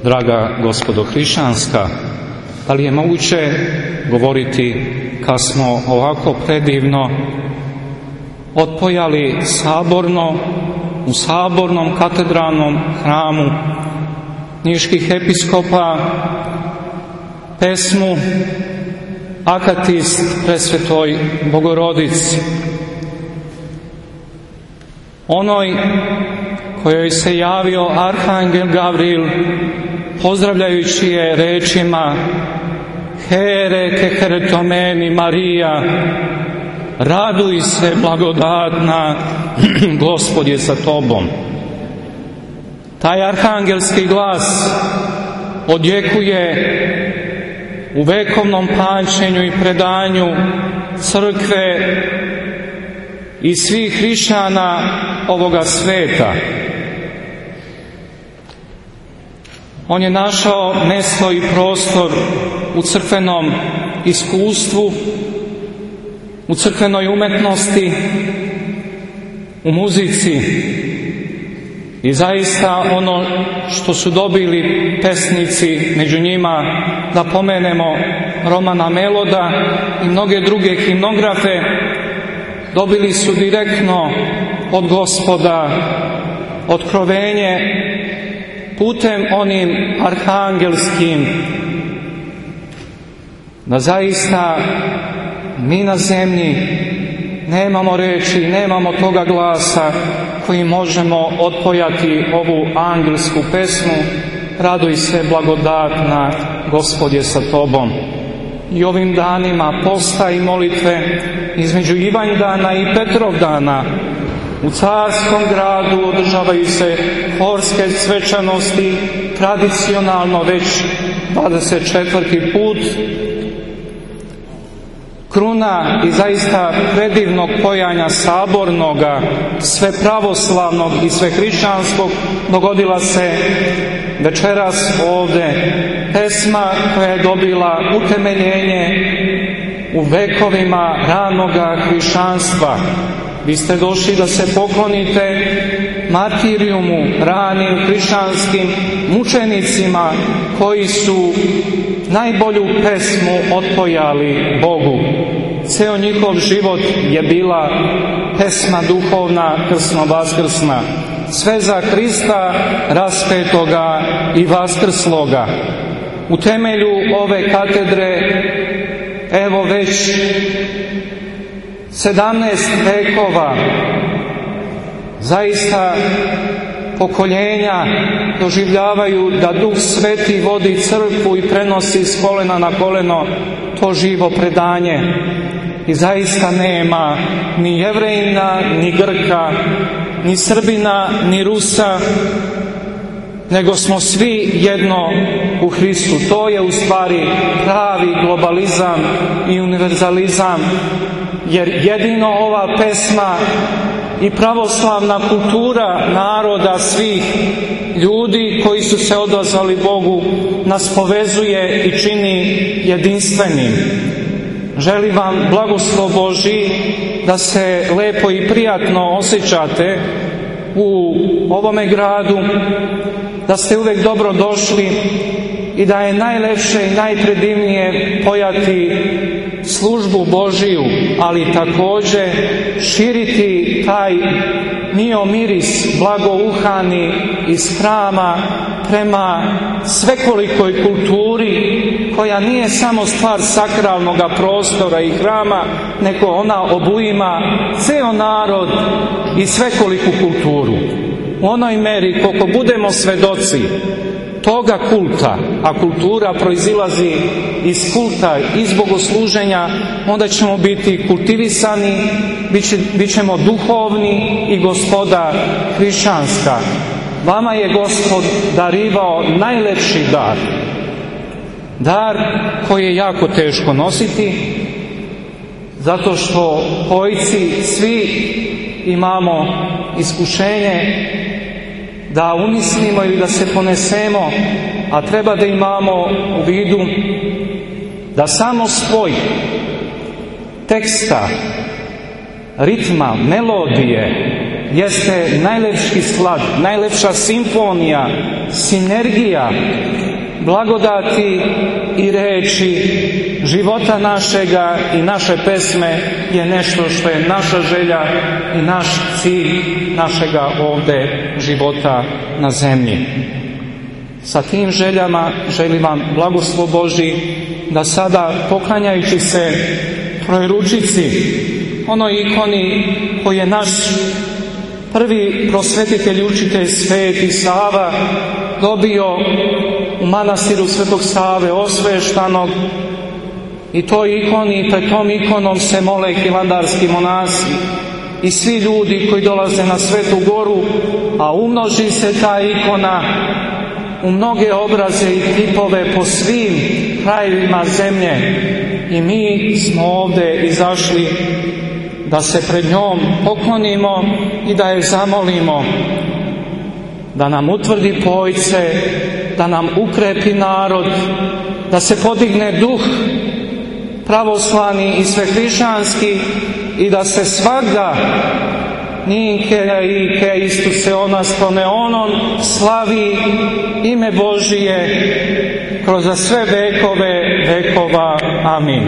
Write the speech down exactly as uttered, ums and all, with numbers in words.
draga gospodo hrišćanska, da li je moguće govoriti kad smo ovako predivno otpojali saborno, u sabornom katedralnom hramu niških episkopa pesmu Akatist presvetoj Bogorodici, onoj kojoj se javio arhangel Gavril pozdravljajući je rečima Here keheretomeni Marija, raduj se blagodatna, Gospod je sa tobom. Taj arhangelski glas odjekuje u vekovnom pamćenju i predanju crkve i svih hrišćana ovoga sveta. On je našao mjesto i prostor u crkvenom iskustvu, u crkvenoj umetnosti, u muzici. I zaista ono što su dobili pesnici, među njima da pomenemo Romana Meloda i mnoge druge himnografe, dobili su direktno od Gospoda otkrovenje putem onim arhangelskim, da zaista mi na zemlji nemamo reči, nemamo toga glasa koji možemo otpojati ovu angelsku pesmu raduj se blagodatna, Gospod je sa tobom. I ovim danima posta i molitve između Ivanjdana i Petrovdana u carskom gradu održavaju se horske svečanosti, tradicionalno već dvadeset četvrti put. Kruna i zaista predivnog pojanja sabornoga, sve pravoslavnog i sve hrišćanskog dogodila se večeras ovdje. Pesma koja je dobila utemeljenje u vekovima ranoga hrišćanstva. Vi ste došli da se poklonite martirijumu, ranim hrišćanskim mučenicima koji su najbolju pesmu otpojali Bogu. Ceo njihov život je bila pesma duhovna, krsno-vaskrsna. Sve za Hrista raspetoga i vaskrsloga. U temelju ove katedre, evo već sedamnaest vekova, zaista pokoljenja doživljavaju da Duh Sveti vodi crkvu i prenosi s kolena na koleno to živo predanje. I zaista nema ni Jevrejina, ni Grka, ni Srbina, ni Rusa, nego smo svi jedno u Hristu. To je u stvari pravi globalizam i univerzalizam, jer jedino ova pesma i pravoslavna kultura naroda svih ljudi koji su se odazvali Bogu nas povezuje i čini jedinstvenim. Želim vam blagoslov Božji da se lepo i prijatno osjećate u ovome gradu, da ste uvijek dobro došli i da je najlepše i najpredivnije pojati službu Božiju, ali također širiti taj mio miris blagouhani iz hrama prema svekolikoj kulturi koja nije samo stvar sakralnog prostora i hrama, nego ona obuima ceo narod i svekoliku kulturu. U onoj meri koliko budemo svedoci toga kulta, a kultura proizilazi iz kulta, iz bogosluženja, onda ćemo biti kultivisani, bit, će, bit ćemo duhovni i gospoda hrišćanska. Vama je Gospod darivao najlepši dar. Dar koji je jako teško nositi, zato što pojci svi imamo iskušenje da umislimo ili da se ponesemo, a treba da imamo u vidu da samo spoj teksta, ritma, melodije jeste najlepši slad, najlepša simfonija sinergija blagodati i reči života našega i naše pesme je nešto što je naša želja i naš cilj našega ovdje života na zemlji. Sa tim željama želim vam blagoslov Božji da sada, poklanjajući se Trojeručici, onoj ikoni koji je naš prvi prosvetitelj i učitelj Sveti Sava dobio u manastiru Svetog Save osveštanog, i toj ikoni, pred tom ikonom se mole hilandarski monasi i svi ljudi koji dolaze na Svetu Goru, a umnoži se ta ikona u mnoge obraze i tipove po svim krajevima zemlje, i mi smo ovdje izašli da se pred njom poklonimo i da je zamolimo da nam utvrdi pojce, da nam ukrepi narod, da se podigne duh pravoslavni i svehrišćanski i da se svagda ninke i ke Istuse onas proneonon slavi ime Božije kroz sve vekove vekova. Amin.